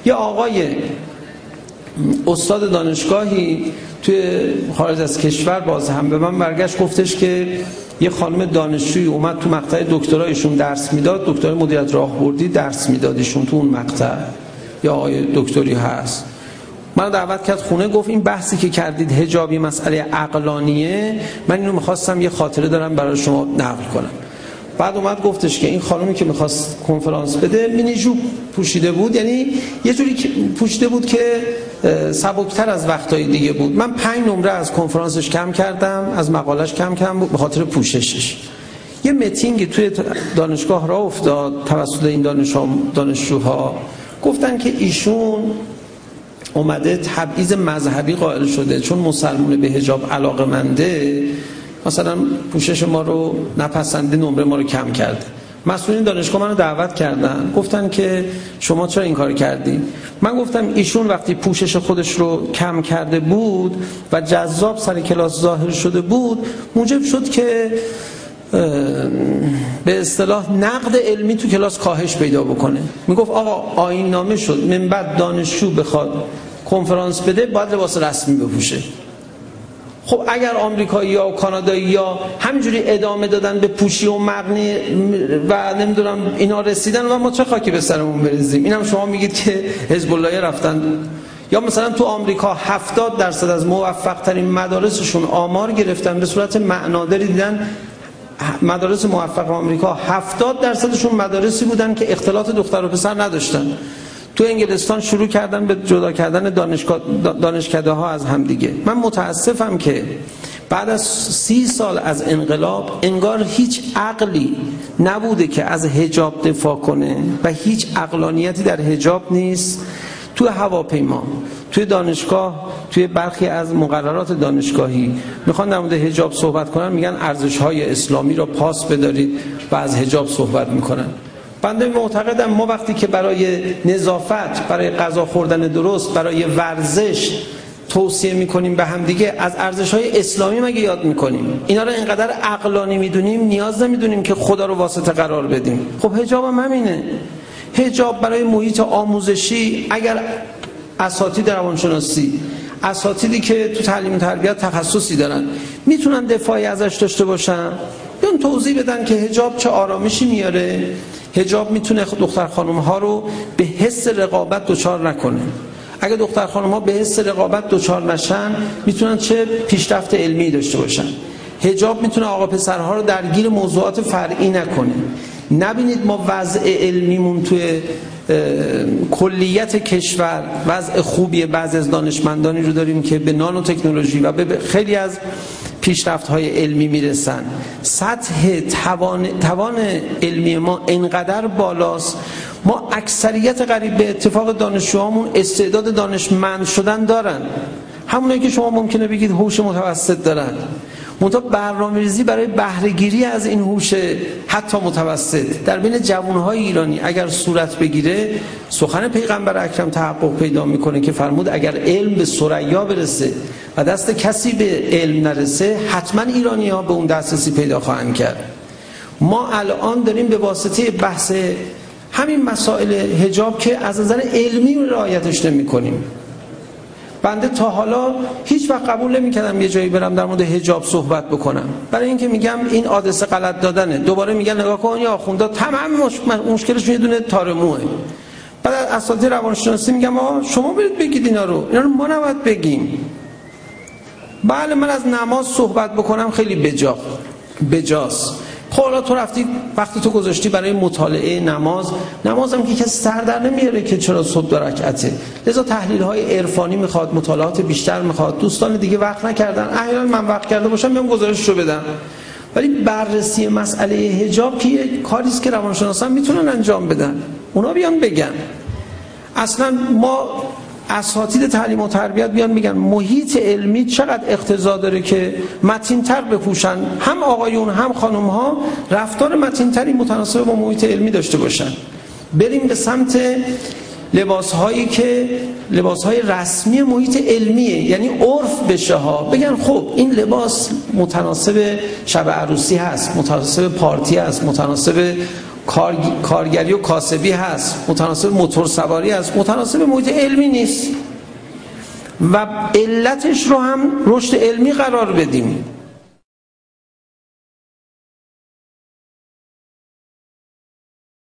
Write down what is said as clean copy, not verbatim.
یه آقای استاد دانشگاهی توی خارج از کشور باز هم به من برگشت گفتش که یه خانم دانشجویی اومد تو مقطع دکترایشون درس میداد، دکترای مدیریت راهبردی درس میداد ایشون تو اون مقطع، یا آقای دکتری هست، من دعوت کرد خونه، گفت این بحثی که کردید حجابی مسئله عقلانیه، من اینو میخواستم یه خاطره دارم برای شما نقل کنم. بعد اومد گفتش که این خانومی که میخواست کنفرانس بده مینی جوب پوشیده بود، یعنی یه جوری پوشیده بود که سبکتر از وقتای دیگه بود. من 5 نمره از کنفرانسش کم کردم، از مقالش کم بود به خاطر پوششش. یه میتینگ توی دانشگاه راه افتاد توسط این دانشجوها، گفتن که ایشون اومده تبعیض مذهبی قائل شده، چون مسلمان به حجاب علاقه‌منده مثلا پوشش ما رو نپسنده، نمره ما رو کم کرده. مسئولین دانشگاه منو دعوت کردن، گفتن که شما چرا این کار کردی؟ من گفتم ایشون وقتی پوشش خودش رو کم کرده بود و جذاب سر کلاس ظاهر شده بود، موجب شد که به اصطلاح نقد علمی تو کلاس کاهش پیدا بکنه. میگفت آقا آیین نامه شد من بعد دانشجو بخواد کنفرانس بده باید لباس رسمی بپوشه. خب اگر آمریکایی‌ها و کانادایی‌ها همینجوری ادامه دادن به پوشی و مغنی و نمیدونم اینا رسیدن و ما چه خاکی به سرمون بریزیم؟ اینم شما میگید که حزب اللهی رفتن. یا مثلا تو آمریکا 70% از موفق ترین مدارسشون آمار گرفتن به صورت معناداری، دیدن مدارس موفق آمریکا 70%شون مدارسی بودن که اختلاط دختر و پسر نداشتن. تو انگلستان شروع کردن به جدا کردن دانشکده ها از هم دیگه. من متاسفم که بعد از 30 سال از انقلاب انگار هیچ عقلی نبوده که از حجاب دفاع کنه و هیچ عقلانیتی در حجاب نیست. تو هواپیما، توی دانشگاه، توی برخی از مقررات دانشگاهی میخوان در مورد حجاب صحبت کنن، میگن ارزش‌های اسلامی را پاس بدارید و از حجاب صحبت میکنن. بنده معتقدم ما وقتی که برای نظافت، برای غذا خوردن درست، برای ورزش توصیه میکنیم به هم دیگه، از ارزش‌های اسلامی مگه یاد میکنیم؟ اینا رو اینقدر عقلانی میدونیم، نیاز نمیدونیم که خدا رو واسطه قرار بدیم. خب حجاب هم همینه. حجاب برای محیط آموزشی، اگر اساتید روانشناسی، اساتیدی که تو تعلیم و تربیت تخصصی دارن میتونن دفاعی ازش داشته باشن، بیان توضیح بدن که حجاب چه آرامشی میاره، حجاب میتونه دختر خانم ها رو به حس رقابت دچار نکنه. اگه دختر خانم ها به حس رقابت دچار نشن میتونن چه پیشرفت علمی داشته باشن. حجاب میتونه آقا پسرها رو درگیر موضوعات فرعی نکنه. نبینید ما وضع علمیمون توی کلیت کشور وضع خوبیه، بعضی از دانشمندانی رو داریم که به نانو تکنولوژی و به خیلی از پیشرفت‌های علمی میرسن. سطح توان علمی ما اینقدر بالاست، ما اکثریت قریب به اتفاق دانشجوهامون استعداد دانشمند شدن دارن، همونایی که شما ممکنه بگید هوش متوسط دارن، منتها برنامه‌ریزی برای بهره‌گیری از این هوش حتی متوسط در بین جوان‌های ایرانی اگر صورت بگیره، سخن پیغمبر اکرم تحقق پیدا میکنه که فرمود اگر علم به ثریا برسه و دست کسی به علم نرسه، حتما ایرانی‌ها به اون دسترسی پیدا خواهند کرد. ما الان داریم به واسطه بحث همین مسائل حجاب که از نظر علمی رعایتش نمی‌کنیم. بنده تا حالا هیچ وقت قبول نمی‌کردم یه جایی برم در مورد حجاب صحبت بکنم، برای اینکه میگم این عادثه غلط دادنه. دوباره میگن نگاه کن یا آخوندا تمام مشکلشون یه دونه تارموه. بعد اساتید روانشناسی میگم آقا شما برید بگید اینا رو ما نباید بگیم. بله من از نماز صحبت بکنم خیلی بجاست. خب حالا تو رفتی وقتی تو گذاشتی برای مطالعه نمازم که کسی سر در نمیاره که چرا صبح 2 رکعته، لذا تحلیل‌های عرفانی میخواد، مطالعات بیشتر میخواد. دوستان دیگه وقت نکردن، احیانا من وقت کرده باشم میام گزارش رو بدم. ولی بررسی مسئله حجاب که یک کاری است که روانشناسان میتونن انجام بدن، اونا بیان بگن. اصلا ما اساتید تعلیم و تربیت بیان میگن محیط علمی چقدر اقتضا داره که متین‌تر بپوشن، هم آقایون هم خانم‌ها رفتار متین‌تری متناسب با محیط علمی داشته باشن. بریم به سمت لباس‌هایی که لباس‌های رسمی محیط علمیه، یعنی عرف بشه ها، بگن خب این لباس متناسب شب عروسی هست، متناسب پارتی هست، متناسب کارگری و کاسبی هست، متناسب موتور سواری هست، متناسب محیط علمی نیست و علتش رو هم رشد علمی قرار بدیم.